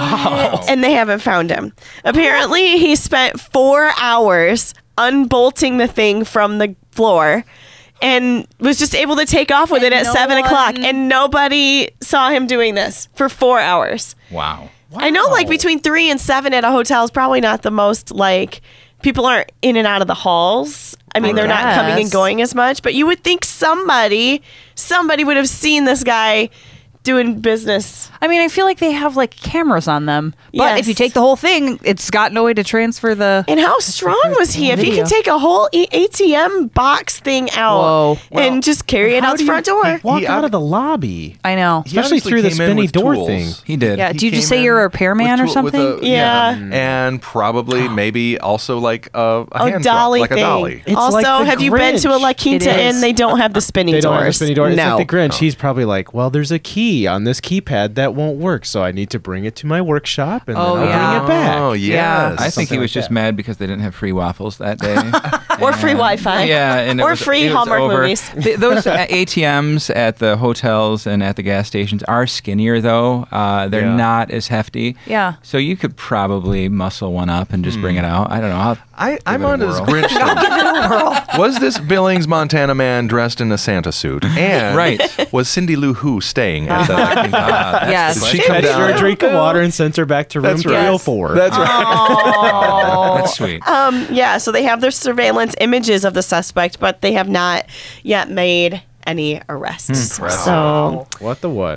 Speaker 2: And they haven't found him. Apparently, he spent four hours unbolting the thing from the floor and was just able to take off with
Speaker 5: And
Speaker 2: it at
Speaker 5: no
Speaker 2: seven o'clock.
Speaker 5: one-
Speaker 2: And nobody saw him doing this for four hours.
Speaker 3: Wow.
Speaker 2: I know, like, between three and seven at a hotel is probably not the most, like, people aren't in and out of the halls. I mean,
Speaker 5: I
Speaker 2: they're not coming and
Speaker 5: guess.
Speaker 2: going as much, but you would think somebody, somebody would have seen this guy doing business.
Speaker 5: I mean, I feel like they have like cameras on them, but
Speaker 2: Yes.
Speaker 5: if you take the whole thing, it's got no way to transfer the.
Speaker 2: And how strong was he? If he
Speaker 5: Video.
Speaker 2: can take a whole A- ATM box thing out
Speaker 5: Whoa.
Speaker 2: and just carry it
Speaker 1: How
Speaker 2: out
Speaker 1: do
Speaker 2: the
Speaker 1: you
Speaker 2: front door.
Speaker 1: Walk
Speaker 4: He
Speaker 1: out
Speaker 4: ob-
Speaker 1: of the lobby.
Speaker 5: I know.
Speaker 4: He
Speaker 1: Especially
Speaker 4: obviously
Speaker 1: through the
Speaker 4: came in
Speaker 1: spinny
Speaker 4: with
Speaker 1: door
Speaker 4: tools.
Speaker 1: thing.
Speaker 3: He did.
Speaker 5: Yeah.
Speaker 4: He
Speaker 5: Did you
Speaker 4: came
Speaker 5: say
Speaker 4: in
Speaker 5: you're a
Speaker 4: with
Speaker 5: repairman or
Speaker 4: tool- with
Speaker 5: something?
Speaker 4: a-
Speaker 2: Yeah.
Speaker 4: and probably maybe also like a, a
Speaker 2: A
Speaker 4: hand
Speaker 2: dolly
Speaker 4: truck, like
Speaker 2: thing.
Speaker 4: a dolly.
Speaker 1: It's
Speaker 2: also,
Speaker 1: like the
Speaker 2: have you been to a La
Speaker 1: Grinch.
Speaker 2: Quinta
Speaker 5: It is.
Speaker 2: Inn? They don't have the spinning
Speaker 1: They
Speaker 2: doors.
Speaker 1: don't have the spinny door. It's
Speaker 2: No.
Speaker 1: like the Grinch. He's probably like, well, there's a key on this keypad that won't work, so I need to bring it to my workshop and
Speaker 5: Oh,
Speaker 1: then I'll
Speaker 5: yeah.
Speaker 1: bring it back.
Speaker 4: Oh
Speaker 5: Yeah.
Speaker 4: yes.
Speaker 3: I think he
Speaker 1: Something
Speaker 3: was
Speaker 1: like
Speaker 3: just
Speaker 1: that.
Speaker 3: mad because they didn't have free waffles that day.
Speaker 2: Or free
Speaker 3: And-
Speaker 2: Wi-Fi.
Speaker 3: Yeah, and it
Speaker 2: Or
Speaker 3: was-
Speaker 2: free
Speaker 3: it was
Speaker 2: Hallmark
Speaker 3: over.
Speaker 2: movies.
Speaker 3: Th- those uh, A T Ms at the hotels and at the gas stations are skinnier, though. Uh, they're
Speaker 4: Yeah.
Speaker 3: not as hefty.
Speaker 5: Yeah.
Speaker 3: So you could probably muscle one up and just bring it out. I don't know. I'll
Speaker 4: I, I'm
Speaker 3: give it a
Speaker 4: on this
Speaker 3: whirl.
Speaker 4: Grinch thing. Was this Billings, Montana man dressed in a Santa suit? And
Speaker 3: Right.
Speaker 4: was Cindy Lou Who staying at the La Quinta?
Speaker 3: Ah, that's
Speaker 5: Yes.
Speaker 3: the
Speaker 4: Did she
Speaker 3: question.
Speaker 4: come
Speaker 1: Fetch her a
Speaker 4: down?
Speaker 1: drink of water and sends her back to room
Speaker 4: That's right.
Speaker 1: three oh four.
Speaker 4: That's right.
Speaker 3: That's sweet.
Speaker 2: Um, yeah, so they have their surveillance images of the suspect, but they have not yet made any arrests. So,
Speaker 1: What the what?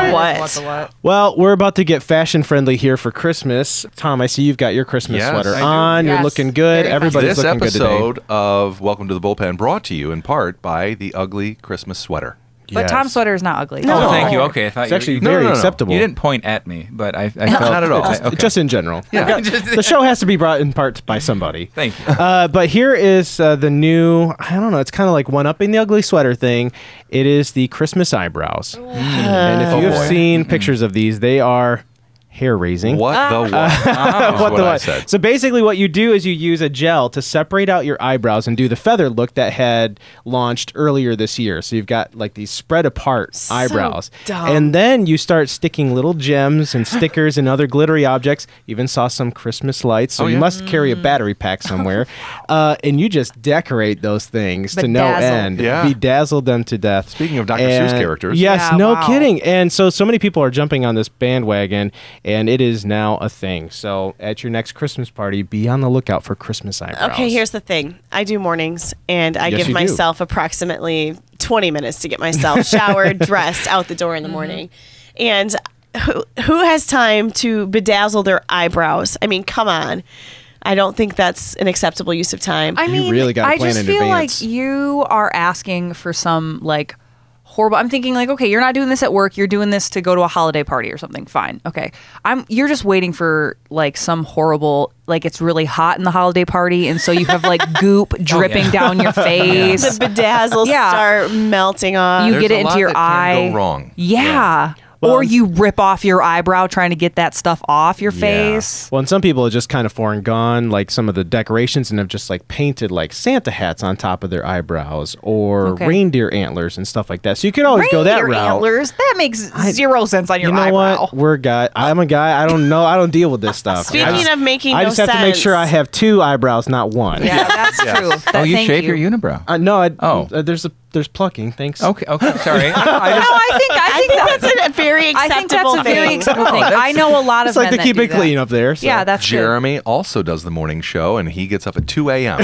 Speaker 2: what?
Speaker 1: Well, we're about to get fashion friendly here for Christmas. Tom, I see you've got your Christmas
Speaker 4: Yes,
Speaker 1: sweater
Speaker 4: I do.
Speaker 1: on. You're
Speaker 5: Yes.
Speaker 1: looking good.
Speaker 5: Very
Speaker 1: Everybody's
Speaker 4: This
Speaker 1: looking good today.
Speaker 4: episode of Welcome to the Bullpen brought to you in part by the Ugly Christmas Sweater.
Speaker 5: But
Speaker 1: Yes.
Speaker 5: Tom's sweater is not ugly.
Speaker 3: Oh, thank you. Okay, I thought
Speaker 1: It's
Speaker 3: you,
Speaker 1: actually
Speaker 3: you,
Speaker 4: No,
Speaker 1: very
Speaker 4: no, no, no.
Speaker 1: acceptable.
Speaker 3: you didn't point at me, but I, I felt
Speaker 4: Not at all.
Speaker 3: I- okay.
Speaker 1: Just in general.
Speaker 4: Yeah.
Speaker 1: The show has to be brought in part by somebody.
Speaker 3: Thank you.
Speaker 1: Uh, but here is uh, the new, I don't know, it's kind of like one upping the ugly sweater thing. It is the Christmas eyebrows. And if you
Speaker 4: Oh,
Speaker 1: have
Speaker 4: boy.
Speaker 1: seen pictures of these, they are hair raising.
Speaker 4: What the what? is
Speaker 1: What
Speaker 4: what
Speaker 1: the
Speaker 4: I
Speaker 1: what?
Speaker 4: said.
Speaker 1: So basically, what you do is you use a gel to separate out your eyebrows and do the feather look that had launched earlier this year. So you've got like these spread apart
Speaker 2: So
Speaker 1: eyebrows,
Speaker 2: dumb.
Speaker 1: and then you start sticking little gems and stickers and other glittery objects. Even saw some Christmas lights. So
Speaker 4: Oh,
Speaker 1: you
Speaker 4: yeah?
Speaker 1: must carry a battery pack somewhere, uh, and you just decorate those things to no
Speaker 5: Bedazzle.
Speaker 1: end.
Speaker 4: Yeah.
Speaker 1: Bedazzle them to death.
Speaker 4: Speaking of Doctor Seuss
Speaker 1: And-
Speaker 4: characters.
Speaker 1: Yes,
Speaker 5: Yeah,
Speaker 1: no
Speaker 5: wow.
Speaker 1: kidding. And so, so many people are jumping on this bandwagon, and it is now a thing. So, at your next Christmas party, be on the lookout for Christmas eyebrows.
Speaker 2: Okay, here's the thing. I do mornings, and I
Speaker 1: Yes,
Speaker 2: give
Speaker 1: you do.
Speaker 2: myself approximately twenty minutes to get myself showered, dressed, out the door in the morning. And who, who has time to bedazzle their eyebrows? I mean, come on. I don't think that's an acceptable use of time.
Speaker 5: I
Speaker 1: You
Speaker 5: mean,
Speaker 1: really gotta
Speaker 5: I
Speaker 1: plan
Speaker 5: just
Speaker 1: in
Speaker 5: feel
Speaker 1: advance.
Speaker 5: like you are asking for some like horrible. I'm thinking like, okay, you're not doing this at work. You're doing this to go to a holiday party or something. Fine, okay. I'm. You're just waiting for like some horrible. Like it's really hot in the holiday party, and so you have like goop dripping down your face.
Speaker 2: the bedazzles
Speaker 5: Yeah.
Speaker 2: start melting off.
Speaker 5: You
Speaker 4: There's
Speaker 5: get
Speaker 4: a
Speaker 5: it into
Speaker 4: lot
Speaker 5: your
Speaker 4: that
Speaker 5: eye.
Speaker 4: can go wrong.
Speaker 5: Yeah.
Speaker 1: Well,
Speaker 5: or you rip off your eyebrow trying to get that stuff off your
Speaker 1: Yeah.
Speaker 5: face.
Speaker 1: Well, and some people are just kind of foreign gone, like some of the decorations, and have just like painted like Santa hats on top of their eyebrows or
Speaker 5: Okay.
Speaker 1: reindeer antlers and stuff like that. So you could always go that
Speaker 5: Reindeer
Speaker 1: route.
Speaker 5: antlers. That makes zero sense on your
Speaker 1: You know
Speaker 5: eyebrow.
Speaker 1: what? We're guy. I'm a guy. I don't know. I don't deal with this stuff.
Speaker 2: Speaking
Speaker 1: I just,
Speaker 2: of making
Speaker 1: I
Speaker 2: no
Speaker 1: just have to make sure I
Speaker 2: sense.
Speaker 1: have two eyebrows, not one.
Speaker 5: Yeah, that's true. That-
Speaker 3: Oh, you
Speaker 5: thank
Speaker 3: shave
Speaker 5: you.
Speaker 3: your unibrow.
Speaker 1: Uh, no. I,
Speaker 3: Oh.
Speaker 1: uh, there's a there's plucking. Thanks.
Speaker 3: Okay, okay, sorry. I, I
Speaker 5: No,
Speaker 3: just,
Speaker 5: I think I
Speaker 2: I
Speaker 5: think,
Speaker 2: think
Speaker 5: that's,
Speaker 2: that's a very
Speaker 5: I think
Speaker 2: acceptable
Speaker 5: that's a very
Speaker 2: thing.
Speaker 5: acceptable thing.
Speaker 3: that's-
Speaker 5: I know a lot of
Speaker 1: It's like
Speaker 5: men
Speaker 1: to keep
Speaker 5: that
Speaker 1: it
Speaker 5: do
Speaker 1: clean
Speaker 5: that.
Speaker 1: up there. So.
Speaker 5: Yeah, that's true.
Speaker 4: Jeremy also does the morning show, and he gets up at two a.m.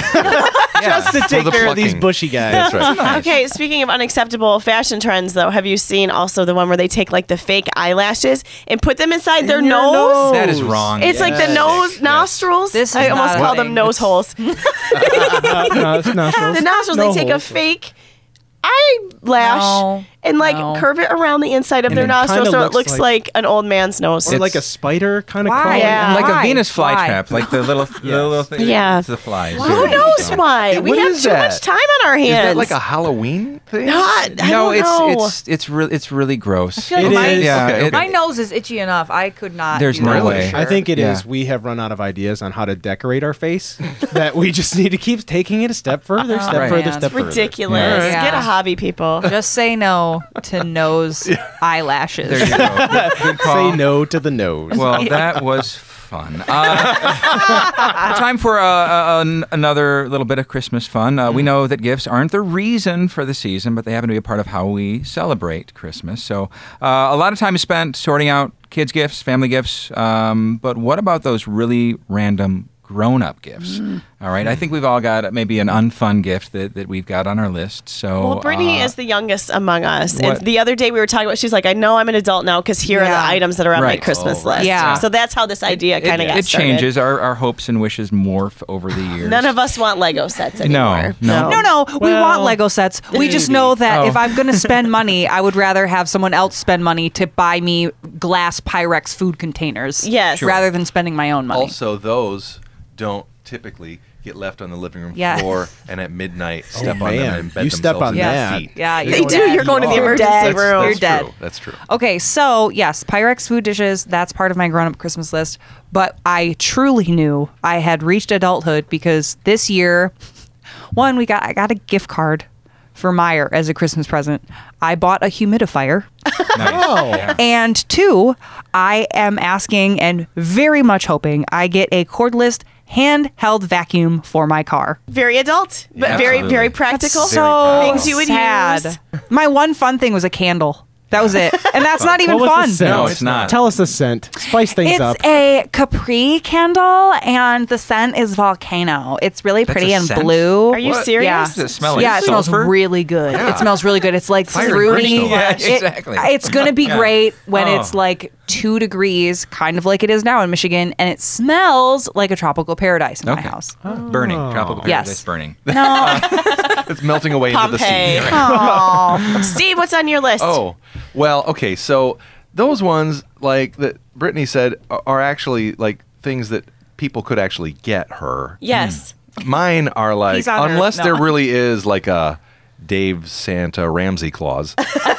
Speaker 1: just to take
Speaker 4: the
Speaker 1: care of these
Speaker 4: plucking.
Speaker 1: bushy guys.
Speaker 4: That's right.
Speaker 3: nice.
Speaker 2: Okay, speaking of unacceptable fashion trends, though, have you seen also the one where they take like the fake eyelashes and put them inside their
Speaker 1: In your
Speaker 2: nose?
Speaker 1: nose.
Speaker 3: That is wrong.
Speaker 2: It's like the
Speaker 1: Yes.
Speaker 2: nose,
Speaker 4: Yes.
Speaker 2: nostrils.
Speaker 5: This is
Speaker 2: I almost
Speaker 5: not a
Speaker 2: call
Speaker 5: thing.
Speaker 2: them nose holes. the
Speaker 1: Uh, no, it's nostrils.
Speaker 2: nostrils,
Speaker 1: No
Speaker 2: they take a
Speaker 1: holes.
Speaker 2: fake eyelash
Speaker 5: No.
Speaker 2: and like
Speaker 5: No.
Speaker 2: curve it around the inside of
Speaker 1: And
Speaker 2: their
Speaker 1: it
Speaker 2: nostrils
Speaker 1: kinda
Speaker 2: so it
Speaker 1: looks
Speaker 2: looks like,
Speaker 1: like-
Speaker 2: an old man's nose.
Speaker 1: Or like a spider kind of
Speaker 5: Why?
Speaker 1: crawling.
Speaker 2: Yeah.
Speaker 3: like
Speaker 5: Why?
Speaker 3: a Venus
Speaker 5: Why?
Speaker 3: flytrap, like the little, the little thing.
Speaker 2: Yeah.
Speaker 3: It's the flies.
Speaker 2: Who knows why? We
Speaker 4: What
Speaker 2: have
Speaker 4: is
Speaker 2: too
Speaker 4: that?
Speaker 2: much time on our
Speaker 4: Is
Speaker 2: hands.
Speaker 4: that like a Halloween thing?
Speaker 2: God, I
Speaker 3: No,
Speaker 2: don't
Speaker 3: it's
Speaker 2: know.
Speaker 3: it's it's really it's really gross.
Speaker 5: I feel like
Speaker 1: It
Speaker 5: my,
Speaker 1: is.
Speaker 3: Yeah,
Speaker 4: Okay,
Speaker 3: it-
Speaker 4: okay.
Speaker 5: my nose is itchy enough. I could not.
Speaker 3: There's
Speaker 5: do
Speaker 3: no
Speaker 5: that for
Speaker 3: way.
Speaker 5: sure.
Speaker 1: I think it is.
Speaker 3: Yeah.
Speaker 1: We have run out of ideas on how to decorate our face. That we just need to keep taking it a step further, step
Speaker 3: Right.
Speaker 1: further,
Speaker 5: man.
Speaker 1: step
Speaker 2: It's
Speaker 1: further.
Speaker 2: ridiculous.
Speaker 5: Yeah.
Speaker 2: Get a hobby, people.
Speaker 5: Just say no to nose eyelashes.
Speaker 3: There you go. Good, good call.
Speaker 1: Say no to the nose.
Speaker 3: Well, that was fun. Uh, time for uh, uh, an- another little bit of Christmas fun. Uh, we know that gifts aren't the reason for the season, but they happen to be a part of how we celebrate Christmas. So uh, a lot of time is spent sorting out kids' gifts, family gifts. Um, but what about those really random grown-up gifts.
Speaker 2: Mm.
Speaker 3: All right, I think we've all got maybe an unfun gift that, that we've got on our list. So,
Speaker 2: Well, Brittany
Speaker 3: uh,
Speaker 2: is the youngest among us.
Speaker 3: what-
Speaker 2: And the other day we were talking about, she's like, I know I'm an adult now because here are
Speaker 5: Yeah.
Speaker 2: the items that are on
Speaker 3: Right.
Speaker 2: my Christmas
Speaker 3: Oh, right.
Speaker 2: list.
Speaker 5: Yeah.
Speaker 2: So that's how this idea kind of
Speaker 3: it,
Speaker 2: got
Speaker 3: it
Speaker 2: started.
Speaker 3: changes. Our, our hopes and wishes morph over the years.
Speaker 2: None of us want Lego sets anymore.
Speaker 3: no.
Speaker 5: No, no, we
Speaker 1: Well,
Speaker 5: want Lego sets. We just know that
Speaker 3: Oh.
Speaker 5: if I'm going to spend money, I would rather have someone else spend money to buy me glass Pyrex food containers.
Speaker 2: Yes. Sure.
Speaker 5: Rather than spending my own money.
Speaker 4: Also, those don't typically get left on the living room
Speaker 5: Yes.
Speaker 4: floor and at midnight step on
Speaker 1: man.
Speaker 4: them and embed
Speaker 1: You step
Speaker 4: themselves
Speaker 1: on
Speaker 4: in their
Speaker 1: that.
Speaker 4: feet.
Speaker 5: Yeah,
Speaker 2: They
Speaker 5: you're
Speaker 2: do.
Speaker 5: dead.
Speaker 2: You're going to the
Speaker 5: You're
Speaker 2: emergency
Speaker 5: dead.
Speaker 2: room.
Speaker 5: You're
Speaker 4: That's
Speaker 5: dead.
Speaker 4: true. That's true.
Speaker 5: Okay, so yes, Pyrex food dishes, that's part of my grown up Christmas list. But I truly knew I had reached adulthood because this year, one, we got I got a gift card for Meijer as a Christmas present. I bought a humidifier.
Speaker 3: Nice.
Speaker 1: Oh.
Speaker 3: Yeah.
Speaker 5: And two, I am asking and very much hoping I get a cordless handheld vacuum for my car.
Speaker 2: Very adult, but
Speaker 3: Yeah,
Speaker 2: very,
Speaker 3: absolutely.
Speaker 2: very practical.
Speaker 5: So
Speaker 3: practical.
Speaker 2: Things you would
Speaker 5: sad.
Speaker 2: use.
Speaker 5: My one fun thing was a candle. That was it. And that's not even
Speaker 1: What was
Speaker 5: fun.
Speaker 1: the scent?
Speaker 3: No, it's not.
Speaker 1: Tell us the scent. Spice things
Speaker 5: It's
Speaker 1: up.
Speaker 5: a Capri candle, and the scent is volcano. It's really
Speaker 3: That's
Speaker 5: pretty
Speaker 3: a
Speaker 5: and
Speaker 3: scent?
Speaker 5: blue.
Speaker 2: Are you
Speaker 3: What?
Speaker 2: serious?
Speaker 5: Yeah.
Speaker 3: Does it smell like
Speaker 5: yeah, it smells
Speaker 3: sulfur?
Speaker 5: really good.
Speaker 4: Yeah.
Speaker 5: It smells really good. It's like
Speaker 4: Fire and
Speaker 5: fruity.
Speaker 4: brimstone.
Speaker 3: Yeah,
Speaker 5: It-
Speaker 3: exactly.
Speaker 5: it's gonna be
Speaker 3: Yeah.
Speaker 5: great when
Speaker 3: Oh.
Speaker 5: it's like two degrees, kind of like it is now in Michigan, and it smells like a tropical paradise in my
Speaker 3: Okay.
Speaker 5: house.
Speaker 3: Burning. Tropical
Speaker 5: Yes.
Speaker 3: paradise burning.
Speaker 5: No,
Speaker 4: It's melting away into the
Speaker 2: Pompeii.
Speaker 4: sea.
Speaker 5: Aw.
Speaker 2: Steve, what's on your list?
Speaker 4: Oh, well, okay. So those ones, like that Brittany said, are- are actually like things that people could actually get her.
Speaker 2: Yes.
Speaker 4: Mine are like,
Speaker 5: He's on her-
Speaker 4: unless
Speaker 5: no.
Speaker 4: there really is like a Dave Santa Ramsey clause,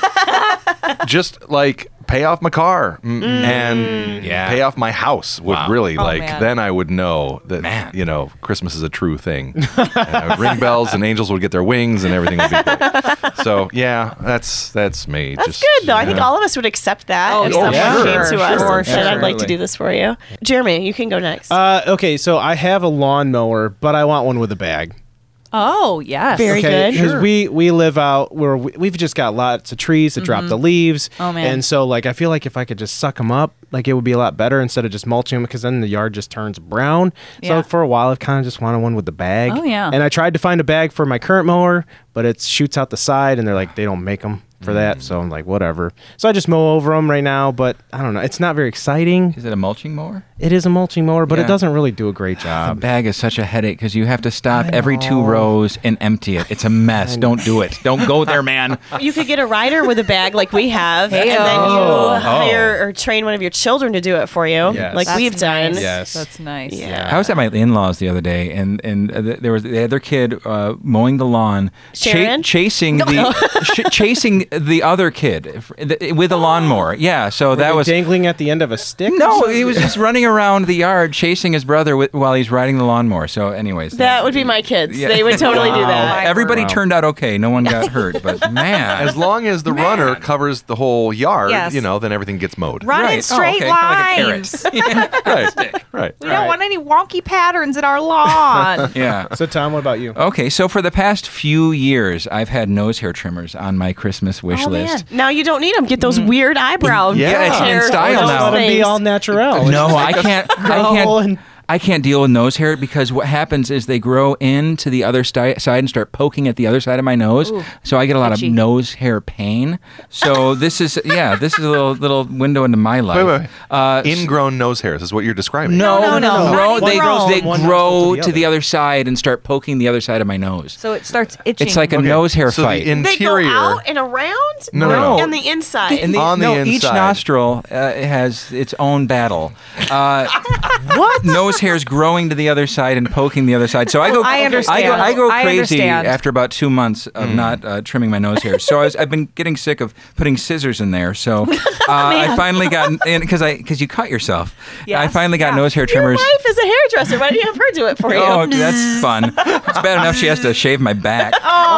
Speaker 4: just like pay off my car mm, and
Speaker 3: Yeah.
Speaker 4: pay off my house would
Speaker 3: Wow.
Speaker 4: really
Speaker 5: Oh,
Speaker 4: like.
Speaker 5: man.
Speaker 4: Then I would know that
Speaker 3: Man.
Speaker 4: you know Christmas is a true thing. And I would ring bells and angels would get their wings and everything would be great. So yeah, that's that's me.
Speaker 2: That's
Speaker 4: just,
Speaker 2: good, though. I
Speaker 4: yeah.
Speaker 2: think all of us would accept that
Speaker 5: Oh,
Speaker 2: if
Speaker 5: yeah.
Speaker 2: someone
Speaker 4: sure,
Speaker 2: came to
Speaker 5: sure,
Speaker 2: us
Speaker 5: sure,
Speaker 2: and said, I'd like to
Speaker 3: absolutely.
Speaker 2: do this for you. Jeremy, you can go next.
Speaker 1: Uh, okay, so I have a lawnmower, but I want one with a bag.
Speaker 5: Oh, yes.
Speaker 2: Very
Speaker 1: Okay,
Speaker 2: good.
Speaker 1: because
Speaker 4: Sure.
Speaker 1: we we live out where we, we've just got lots of trees to drop the leaves.
Speaker 5: Oh, man.
Speaker 1: And so like I feel like if I could just suck them up, like it would be a lot better instead of just mulching them because then the yard just turns brown. So
Speaker 5: Yeah.
Speaker 1: for a while I've kind of just wanted one with the bag.
Speaker 5: Oh, yeah.
Speaker 1: And I tried to find a bag for my current mower, but it shoots out the side, and they're like they don't make them for that. So I'm like whatever. So I just mow over them right now, but I don't know. It's not very exciting.
Speaker 3: Is it a mulching mower?
Speaker 1: It is a mulching mower, but
Speaker 3: Yeah.
Speaker 1: it doesn't really do a great
Speaker 3: The
Speaker 1: job.
Speaker 3: bag is such a headache because you have to stop
Speaker 1: I
Speaker 3: every two
Speaker 1: know.
Speaker 3: rows and empty it. It's a mess. Don't do it. Don't go there, man.
Speaker 2: You could get a rider with a bag like we have,
Speaker 5: Hey-o.
Speaker 2: and then you
Speaker 3: Oh.
Speaker 2: hire or train one of your children to do it for you,
Speaker 1: Yes.
Speaker 2: like
Speaker 5: That's
Speaker 2: we've done.
Speaker 5: nice.
Speaker 1: Yes.
Speaker 5: That's nice.
Speaker 2: Yeah.
Speaker 3: I was at my in-laws the other day, and and uh, th- there was the other kid uh, mowing the lawn,
Speaker 2: Sharon?
Speaker 3: chasing the ch- chasing the other kid f- th- with a lawnmower. Yeah, so
Speaker 1: Were
Speaker 3: that
Speaker 1: they
Speaker 3: was
Speaker 1: dangling at the end of a stick. or
Speaker 3: no.
Speaker 1: something?
Speaker 3: He was just running around the yard chasing his brother with, while he's riding the lawnmower. So, anyways,
Speaker 2: That would be my kids.
Speaker 3: Yeah.
Speaker 2: They would totally do
Speaker 3: Wow.
Speaker 2: that.
Speaker 3: Everybody
Speaker 1: Wow.
Speaker 3: turned out okay. No one got hurt, but man,
Speaker 4: As long as the runner covers the whole yard,
Speaker 5: Yes.
Speaker 4: you know, then everything gets mowed.
Speaker 5: Run in
Speaker 3: Right. Oh,
Speaker 5: straight
Speaker 3: okay. Kinda like a
Speaker 5: lines.
Speaker 3: carrot.
Speaker 4: Right. Right.
Speaker 5: We don't want any wonky patterns in our lawn.
Speaker 3: Yeah.
Speaker 1: So Tom, what about you?
Speaker 3: Okay, so for the past few years, I've had nose hair trimmers on my Christmas wish
Speaker 5: Oh, man.
Speaker 3: list.
Speaker 2: Now you don't need them. Get those weird eyebrow.
Speaker 4: Yeah, it's in
Speaker 2: hair-
Speaker 3: style
Speaker 2: those
Speaker 3: now.
Speaker 1: Let them be
Speaker 2: things.
Speaker 1: all natural.
Speaker 3: No, I can't. I
Speaker 1: Grow
Speaker 3: can't.
Speaker 1: and-
Speaker 3: I can't deal with nose hair because what happens is they grow into the other sti- side and start poking at the other side of my nose.
Speaker 5: Ooh,
Speaker 3: so I get a lot
Speaker 5: itchy.
Speaker 3: of nose hair pain. So this is yeah, this is a little little window into my life.
Speaker 4: Wait, wait, wait.
Speaker 3: Uh,
Speaker 4: Ingrown nose hairs is what you're describing.
Speaker 3: no,
Speaker 5: No, no, no,
Speaker 3: Grow,
Speaker 5: not
Speaker 3: they
Speaker 5: ingrown.
Speaker 3: they
Speaker 1: One
Speaker 3: grow
Speaker 1: nostril
Speaker 3: to
Speaker 1: to
Speaker 3: the,
Speaker 1: the
Speaker 3: other side and start poking the other side of my nose.
Speaker 5: So it starts itching.
Speaker 3: It's like a
Speaker 4: Okay,
Speaker 3: nose hair
Speaker 4: so
Speaker 3: fight.
Speaker 4: the
Speaker 2: They go
Speaker 4: interior.
Speaker 2: out and around?
Speaker 4: No, no,
Speaker 3: no.
Speaker 2: On the inside.
Speaker 3: In the,
Speaker 4: On the
Speaker 3: no, each
Speaker 4: inside.
Speaker 3: nostril uh, has its own battle. Uh, what? Nose hairs growing to the other side and poking the other side. So I go.
Speaker 5: I understand.
Speaker 3: I go, I go
Speaker 5: I
Speaker 3: crazy
Speaker 5: understand.
Speaker 3: after about two months of not uh, trimming my nose hairs. So I was, I've been getting sick of putting scissors in there. So uh, I finally got because I because you cut yourself.
Speaker 5: Yes.
Speaker 3: I finally got
Speaker 5: Yeah.
Speaker 3: nose hair
Speaker 2: Your
Speaker 3: trimmers.
Speaker 2: wife is a hairdresser. Why don't you have her do it for you?
Speaker 3: Oh, that's fun. It's bad enough she has to shave my back.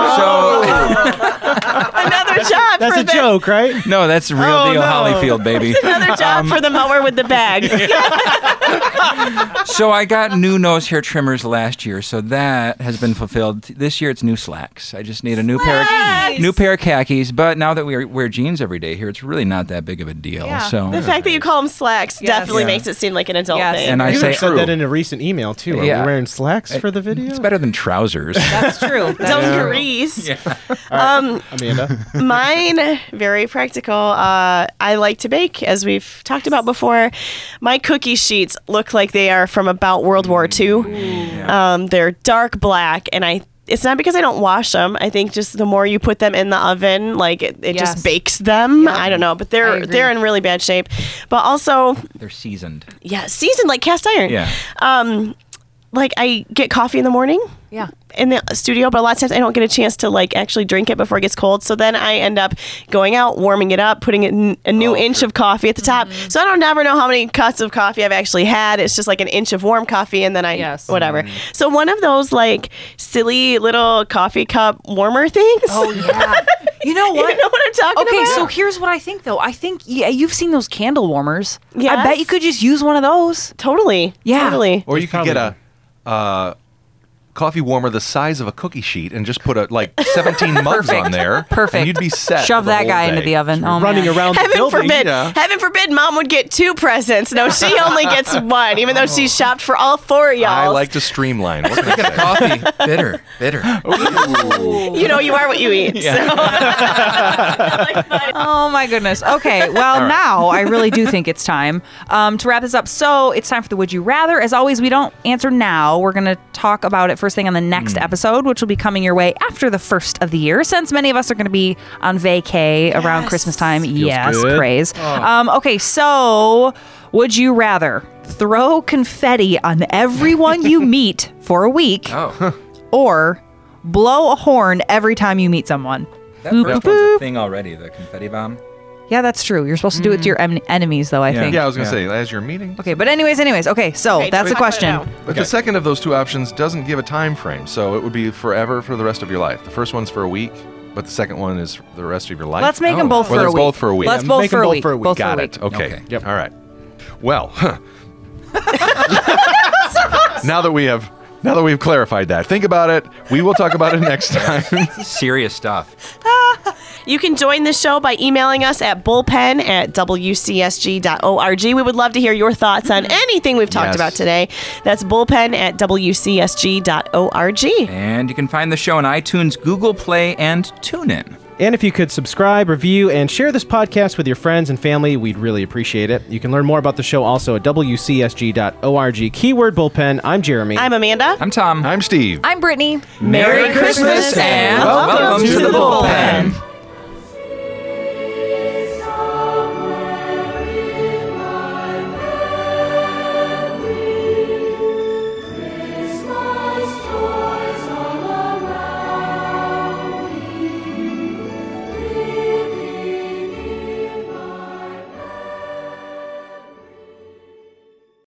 Speaker 2: Another job
Speaker 1: That's
Speaker 2: for
Speaker 1: a
Speaker 2: the
Speaker 1: joke, right?
Speaker 3: So no, that's real
Speaker 1: Oh,
Speaker 3: deal
Speaker 1: no.
Speaker 3: Hollyfield, baby.
Speaker 2: another job for the mower with the bag.
Speaker 3: So I got new nose hair trimmers last year, so that has been fulfilled. This year it's new slacks. I just need a new pair of new pair of khakis. But now that we wear jeans every day here, it's really not that big of a deal.
Speaker 5: Yeah.
Speaker 3: So
Speaker 2: The fact that you call them slacks
Speaker 5: Yes.
Speaker 2: definitely
Speaker 3: Yeah.
Speaker 2: makes it seem like an adult
Speaker 5: Yes.
Speaker 2: thing.
Speaker 3: And I
Speaker 1: You
Speaker 3: say
Speaker 1: said that in a recent email too. Are
Speaker 3: Yeah.
Speaker 1: we wearing slacks for the video?
Speaker 3: it's better than trousers.
Speaker 5: That's true. That's
Speaker 2: Dungarees.
Speaker 1: Um, Amanda.
Speaker 2: Mine, very practical. Uh, I like to bake, as we've talked about before. My cookie sheets look like they are from about World War Two. Um, they're dark black, and I. It's not because I don't wash them. I think just the more you put them in the oven, like it, it
Speaker 5: Yes.
Speaker 2: just bakes them.
Speaker 5: Yeah.
Speaker 2: I don't know, but
Speaker 5: I
Speaker 2: they're
Speaker 5: agree.
Speaker 2: they're in really bad shape. But also,
Speaker 3: They're seasoned.
Speaker 2: yeah, seasoned like cast iron.
Speaker 3: Yeah.
Speaker 2: Um, like I get coffee in the morning.
Speaker 5: Yeah.
Speaker 2: In the studio, but a lot of times I don't get a chance to like actually drink it before it gets cold. So then I end up going out, warming it up, putting it in a new inch of coffee at the top.
Speaker 5: Mm-hmm.
Speaker 2: So I don't never know how many cups of coffee I've actually had. It's just like an inch of warm coffee, and then I
Speaker 5: Yes.
Speaker 2: whatever. So one of those like silly little coffee cup warmer things.
Speaker 5: Oh yeah. You know what?
Speaker 2: You know what I'm talking
Speaker 5: Okay,
Speaker 2: about?
Speaker 5: so here's what I think though. I think yeah, you've seen those candle warmers. I
Speaker 2: Yes.
Speaker 5: bet you could just use one of those.
Speaker 2: totally,
Speaker 5: Yeah.
Speaker 2: totally.
Speaker 4: Or you could get a
Speaker 1: probably-
Speaker 4: uh, coffee warmer the size of a cookie sheet and just put a, like seventeen mugs
Speaker 5: Perfect.
Speaker 4: on there.
Speaker 5: Perfect.
Speaker 4: And you'd be set.
Speaker 5: Shove
Speaker 4: for the
Speaker 5: that
Speaker 4: whole
Speaker 5: guy into
Speaker 4: day.
Speaker 5: the oven. Oh,
Speaker 1: running
Speaker 5: man.
Speaker 1: around the
Speaker 2: Heaven
Speaker 1: building.
Speaker 2: forbid,
Speaker 4: yeah.
Speaker 2: heaven forbid, Mom would get two presents. No, she only gets one, even though she shopped for all four of y'all.
Speaker 4: I like to streamline. What can I say?
Speaker 3: Coffee. bitter. Bitter.
Speaker 2: You know, you are what you eat. So.
Speaker 5: Oh my goodness. Okay. Well, now I really do think it's time um, to wrap this up. So it's time for the Would You Rather. As always, we don't answer now. We're going to talk about it first thing on the next episode, which will be coming your way after the first of the year, since many of us are going to be on vacay around Christmas time. yes,
Speaker 1: good.
Speaker 5: praise. Um, okay, so would you rather throw confetti on everyone you meet for a week,
Speaker 3: Oh.
Speaker 5: or blow a horn every time you meet someone?
Speaker 3: That
Speaker 5: Boop,
Speaker 3: first
Speaker 5: boop,
Speaker 3: one's
Speaker 5: boop.
Speaker 3: a thing already, the confetti bomb.
Speaker 5: Yeah, that's true. You're supposed to do it to your em- enemies, though, I
Speaker 3: Yeah.
Speaker 5: think.
Speaker 4: Yeah, I was going
Speaker 3: Yeah.
Speaker 4: to say, as your meeting.
Speaker 5: Okay, but anyways, anyways. Okay, so
Speaker 2: Okay,
Speaker 5: that's the
Speaker 2: talk about it
Speaker 5: question.
Speaker 2: now.
Speaker 4: But the second of those two options doesn't give a time frame, so it would be forever for the rest of your life. The first one's for a week, but the second one is the rest of your life.
Speaker 5: Let's make them
Speaker 3: Oh.
Speaker 5: both
Speaker 4: Well,
Speaker 5: for a
Speaker 4: it's
Speaker 5: week.
Speaker 4: both for a week.
Speaker 5: Let's
Speaker 1: Yeah,
Speaker 5: both
Speaker 1: make
Speaker 5: for
Speaker 1: them
Speaker 5: a
Speaker 1: both
Speaker 5: week.
Speaker 1: for a week.
Speaker 5: Both
Speaker 4: Got
Speaker 5: for a
Speaker 4: it.
Speaker 5: week.
Speaker 4: Okay.
Speaker 3: Okay.
Speaker 1: Yep.
Speaker 4: All right. Well, huh. now that we have now that we've clarified that, think about it. We will talk about it next time.
Speaker 3: Serious stuff.
Speaker 2: You can join the show by emailing us at bullpen at w c s g dot org. We would love to hear your thoughts on anything we've talked
Speaker 4: Yes.
Speaker 2: about today. That's bullpen at w c s g dot org.
Speaker 3: And you can find the show on iTunes, Google Play, and TuneIn.
Speaker 1: And if you could subscribe, review, and share this podcast with your friends and family, we'd really appreciate it. You can learn more about the show also at w c s g dot org. Keyword bullpen. I'm Jeremy.
Speaker 2: I'm Amanda.
Speaker 3: I'm Tom.
Speaker 4: I'm Steve.
Speaker 5: I'm Brittany.
Speaker 2: Merry Christmas and
Speaker 3: welcome,
Speaker 2: welcome
Speaker 3: to,
Speaker 2: to
Speaker 3: the
Speaker 2: the
Speaker 3: bullpen.
Speaker 2: bullpen.